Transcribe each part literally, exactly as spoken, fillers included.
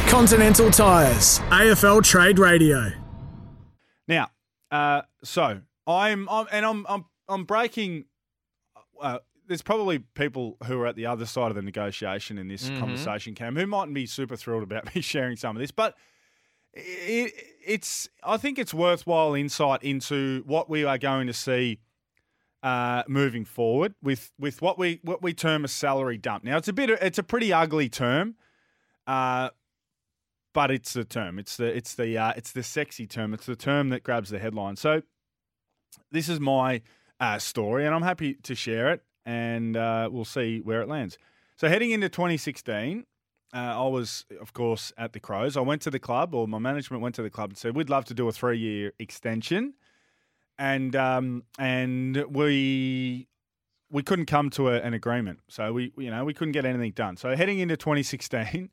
Continental Tires, A F L Trade Radio. Now, uh, so I'm, I'm and I'm I'm I'm breaking. Uh, there's probably people who are at the other side of the negotiation in this mm-hmm. conversation, Cam, who mightn't be super thrilled about me sharing some of this, but it, it's I think it's worthwhile insight into what we are going to see uh, moving forward with with what we what we term a salary dump. Now, it's a bit it's a pretty ugly term. Uh, But it's the term. It's the it's the uh, it's the sexy term. It's the term that grabs the headline. So this is my uh, story, and I'm happy to share it, and uh, we'll see where it lands. So heading into twenty sixteen, uh, I was, of course, at the Crows. I went to the club, or my management went to the club and said, we'd love to do a three-year extension, and um, and we we couldn't come to a, an agreement. So we you know we couldn't get anything done. So heading into twenty sixteen.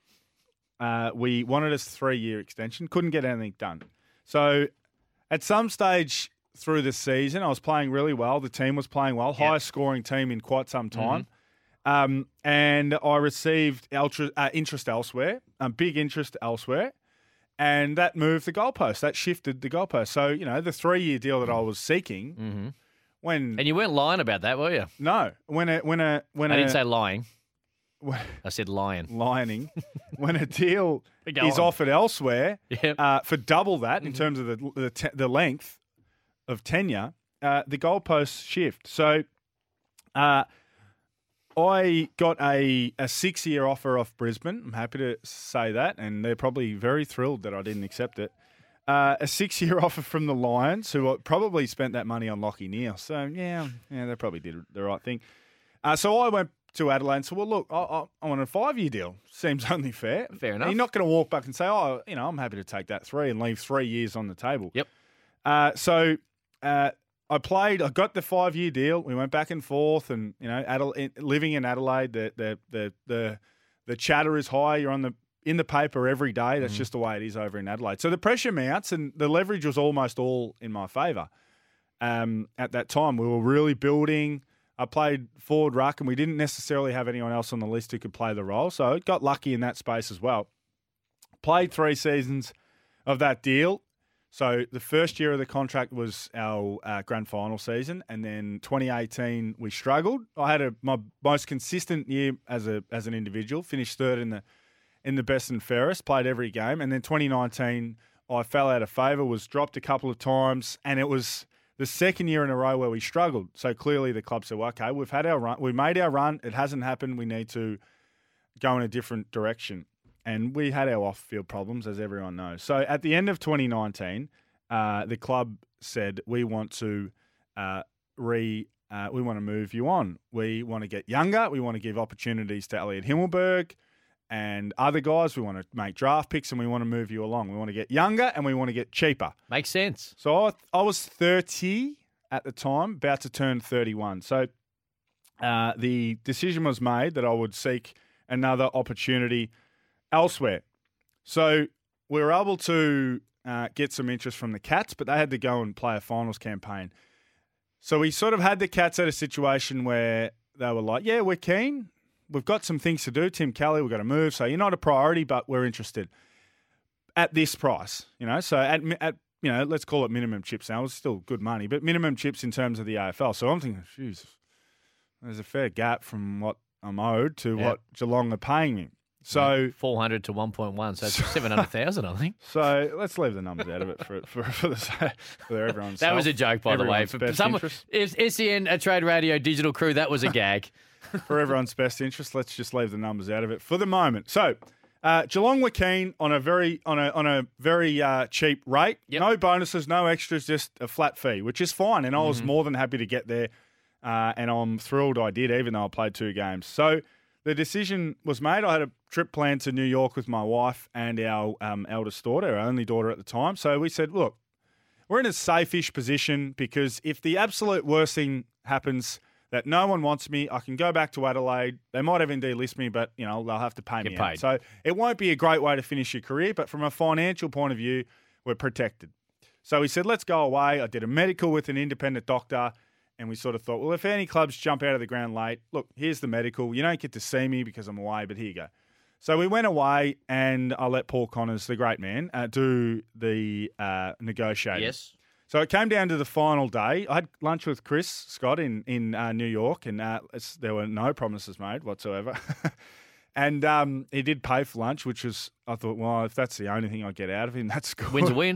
Uh, we wanted a three-year extension, couldn't get anything done. So at some stage through the season, I was playing really well. The team was playing well, yep. highest scoring team in quite some time. Mm-hmm. Um, and I received ultra, uh, interest elsewhere, um, big interest elsewhere, and that moved the goalpost. That shifted the goalpost. So, you know, the three-year deal that I was seeking, mm-hmm. when... And you weren't lying about that, were you? No. When a... When a when I a, didn't say lying. When, I said lion. Lioning. When a deal is on. offered elsewhere yep. uh, for double that mm-hmm. in terms of the the, te- the length of tenure, uh, the goalposts shift. So uh, I got a, a six-year offer off Brisbane. I'm happy to say that, and they're probably very thrilled that I didn't accept it. Uh, a six-year offer from the Lions, who probably spent that money on Lachie Neale. So, yeah, yeah, they probably did the right thing. Uh, so I went to Adelaide and said, well, look, I, I, I want a five-year deal. Seems only fair. Fair enough. And you're not going to walk back and say, oh, you know, I'm happy to take that three and leave three years on the table. Yep. Uh, so uh, I played, I got the five-year deal. We went back and forth and, you know, Adela- living in Adelaide, the, the, the, the, the chatter is high. You're on the in the paper every day. That's mm. just the way it is over in Adelaide. So the pressure mounts and the leverage was almost all in my favour. Um, at that time, we were really building. I played forward ruck and we didn't necessarily have anyone else on the list who could play the role. So got lucky in that space as well. Played three seasons of that deal. So the first year of the contract was our uh, grand final season. And then twenty eighteen, we struggled. I had a, my most consistent year as a as an individual, finished third in the in the best and fairest, played every game. And then twenty nineteen, I fell out of favour, was dropped a couple of times, and it was the second year in a row where we struggled. So clearly the club said, well, okay, we've had our run. We made our run. It hasn't happened. We need to go in a different direction. And we had our off-field problems, as everyone knows. So at the end of twenty nineteen, uh, the club said, we want to uh, re, uh, we want to move you on. We want to get younger. We want to give opportunities to Elliot Himmelberg and other guys. We want to make draft picks and we want to move you along. We want to get younger and we want to get cheaper. Makes sense. So I, I was thirty at the time, about to turn thirty-one. So uh, the decision was made that I would seek another opportunity elsewhere. So we were able to uh, get some interest from the Cats, but they had to go and play a finals campaign. So we sort of had the Cats at a situation where they were like, yeah, we're keen. We've got some things to do. Tim Kelly, we've got to move. So you're not a priority, but we're interested at this price, you know. So at, at you know, let's call it minimum chips now. It's still good money, but minimum chips in terms of the A F L. So I'm thinking, geez, there's a fair gap from what I'm owed to yep. what Geelong are paying me. So four hundred to one point one, so it's seven hundred thousand, I think. So let's leave the numbers out of it for for for, the, for everyone's. That self, was a joke, by the way. For someone, if S E N, a Trade Radio digital crew, that was a gag. For everyone's best interest, let's just leave the numbers out of it for the moment. So uh, Geelong were keen on a very on a on a very uh, cheap rate. Yep. No bonuses, no extras, just a flat fee, which is fine. And I was mm-hmm. more than happy to get there, uh, and I'm thrilled I did, even though I played two games. So the decision was made. I had a trip planned to New York with my wife and our um, eldest daughter, our only daughter at the time. So we said, look, we're in a safe-ish position because if the absolute worst thing happens, that no one wants me, I can go back to Adelaide. They might even delist me, but you know they'll have to pay Get me paid. out. So it won't be a great way to finish your career, but from a financial point of view, we're protected. So we said, let's go away. I did a medical with an independent doctor. And we sort of thought, well, if any clubs jump out of the ground late, look, here's the medical. You don't get to see me because I'm away, but here you go. So we went away, and I let Paul Connors, the great man, uh, do the uh, negotiating. Yes. So it came down to the final day. I had lunch with Chris Scott in in uh, New York, and uh, there were no promises made whatsoever. And um, he did pay for lunch, which was, I thought, well, if that's the only thing I get out of him, that's good. Win's a win.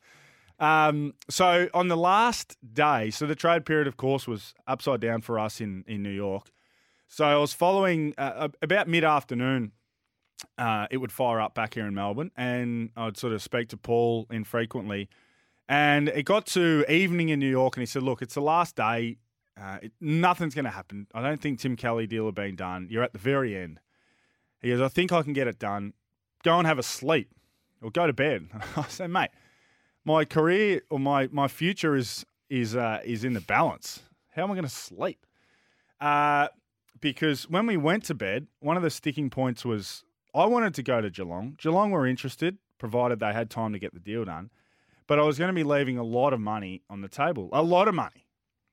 um, so on the last day, so the trade period, of course, was upside down for us in, in New York. So I was following uh, about mid-afternoon, uh, it would fire up back here in Melbourne, and I'd sort of speak to Paul infrequently. And it got to evening in New York, and he said, look, it's the last day. Uh, it, nothing's going to happen. I don't think Tim Kelly deal have been done. You're at the very end. He goes, I think I can get it done. Go and have a sleep or go to bed. I said, mate, my career or my, my future is is uh, is in the balance. How am I going to sleep? Uh, because when we went to bed, one of the sticking points was I wanted to go to Geelong. Geelong were interested, provided they had time to get the deal done. But I was going to be leaving a lot of money on the table, a lot of money.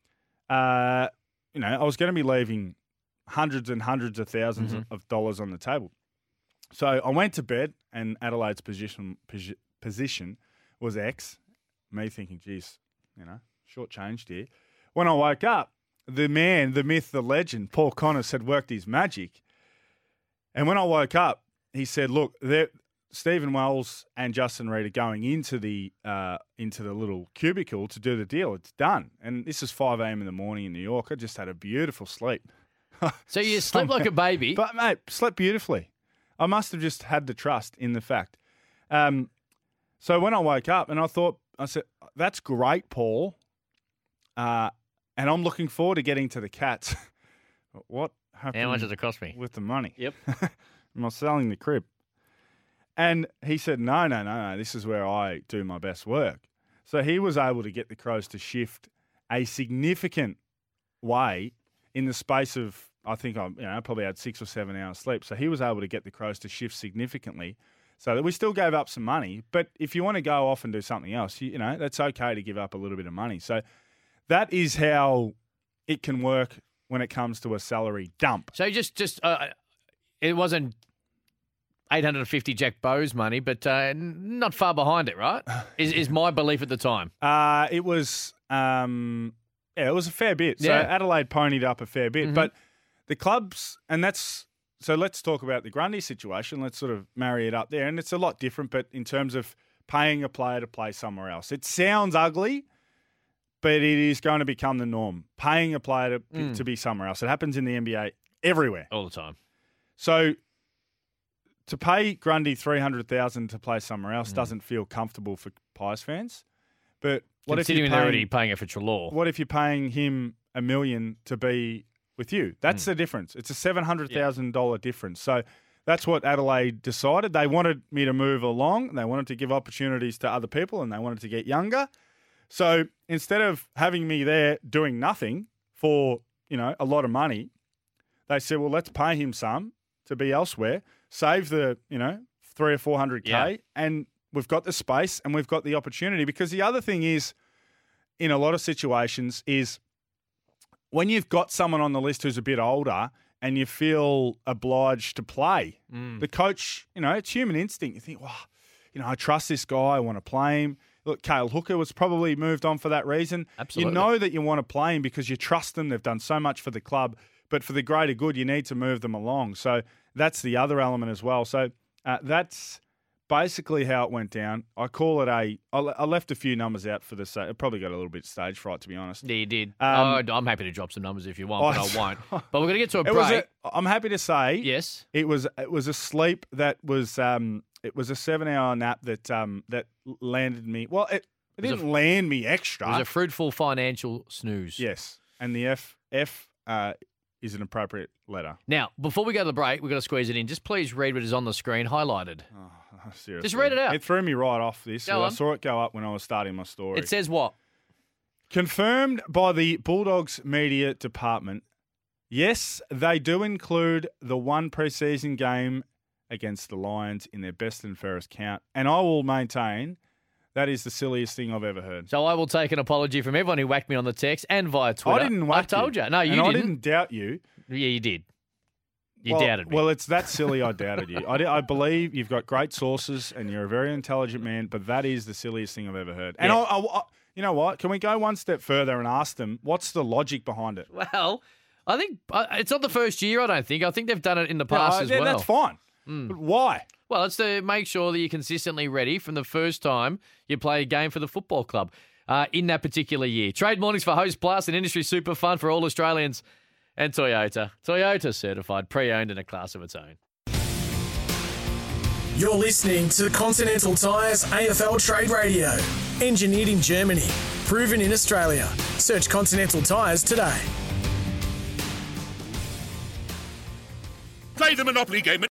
Uh, you know, I was going to be leaving hundreds and hundreds of thousands mm-hmm. of dollars on the table. So I went to bed, and Adelaide's position position was X. Me thinking, geez, you know, shortchanged here. When I woke up, the man, the myth, the legend, Paul Connors had worked his magic. And when I woke up, he said, look, Stephen Wells and Justin Reid are going into the uh, into the little cubicle to do the deal. It's done. And this is five a.m. in the morning in New York. I just had a beautiful sleep. So you slept like a baby. But, mate, slept beautifully. I must have just had the trust in the fact. Um, so when I woke up and I thought, I said, that's great, Paul. Uh, and I'm looking forward to getting to the Cats. What happened? How much does it cost me? With the money? Yep. Am I selling the crib? And he said, no, no, no, no, this is where I do my best work. So he was able to get the Crows to shift a significant way in the space of, I think I you know, probably had six or seven hours sleep. So he was able to get the Crows to shift significantly so that we still gave up some money. But if you want to go off and do something else, you, you know, that's okay to give up a little bit of money. So that is how it can work when it comes to a salary dump. So just, just uh, it wasn't eight hundred fifty Jack Bowes money, but uh, not far behind it, right? Is is my belief at the time. Uh, it was, um, yeah, it was a fair bit. So Yeah. Adelaide ponied up a fair bit. Mhm. But the clubs, and that's, so let's talk about the Grundy situation. Let's sort of marry it up there. And it's a lot different, but in terms of paying a player to play somewhere else. It sounds ugly, but it is going to become the norm. Paying a player to, Mm. to be somewhere else. It happens in the N B A everywhere. All the time. So to pay Grundy three hundred thousand dollars to play somewhere else Mm. doesn't feel comfortable for Pies fans. But what if Considering you're they're paying, already paying it for Treloar. what if you're paying him a million to be with you? That's Mm. the difference. It's a seven hundred thousand dollars difference. So that's what Adelaide decided. They wanted me to move along. They wanted to give opportunities to other people, and they wanted to get younger. So instead of having me there doing nothing for, you know, a lot of money, they said, well, let's pay him some to be elsewhere, save the, you know, three or four hundred K, Yeah. and we've got the space and we've got the opportunity. Because the other thing is, in a lot of situations, is when you've got someone on the list who's a bit older and you feel obliged to play, Mm. the coach, you know, it's human instinct. You think, wow, you know, I trust this guy, I want to play him. Look, Cale Hooker was probably moved on for that reason. Absolutely. You know that you want to play him because you trust them. They've done so much for the club. But for the greater good, you need to move them along. So that's the other element as well. So uh, that's basically how it went down. I call it a – I left a few numbers out for this. I probably got a little bit stage fright, to be honest. Yeah, you did. Um, oh, I'm happy to drop some numbers if you want, but Oh, I won't. But we're going to get to a It break. was a, I'm happy to say Yes. it was it was a sleep that was um, – it was a seven-hour nap that um, that landed me – well, it, it was didn't a- land me extra. It was a fruitful financial snooze. Yes, and the F F uh, is an appropriate letter. Now, before we go to the break, we've got to squeeze it in. Just please read what is on the screen highlighted. Oh, seriously. Just read it out. It threw me right off this. Go I on. saw it go up when I was starting my story. It says what? Confirmed by the Bulldogs media department, yes, they do include the one preseason game against the Lions in their best and fairest count. And I will maintain that is the silliest thing I've ever heard. So I will take an apology from everyone who whacked me on the text and via Twitter. I didn't whack I told you. No, you and didn't. I didn't doubt you. Yeah, you did. You well, doubted me. Well, it's that silly I doubted you. I, I believe you've got great sources and you're a very intelligent man, but that is the silliest thing I've ever heard. And Yeah. I, I, I, you know what? Can we go one step further and ask them, what's the logic behind it? Well, I think uh, it's not the first year, I don't think. I think they've done it in the past Yeah, as yeah, well. That's fine. Mm. But why? Well, it's to make sure that you're consistently ready from the first time you play a game for the football club uh, in that particular year. Trade mornings for Host Plus, an industry super fun for all Australians. And Toyota. Toyota certified, pre-owned in a class of its own. You're listening to Continental Tires A F L Trade Radio. Engineered in Germany. Proven in Australia. Search Continental Tires today. Play the Monopoly game.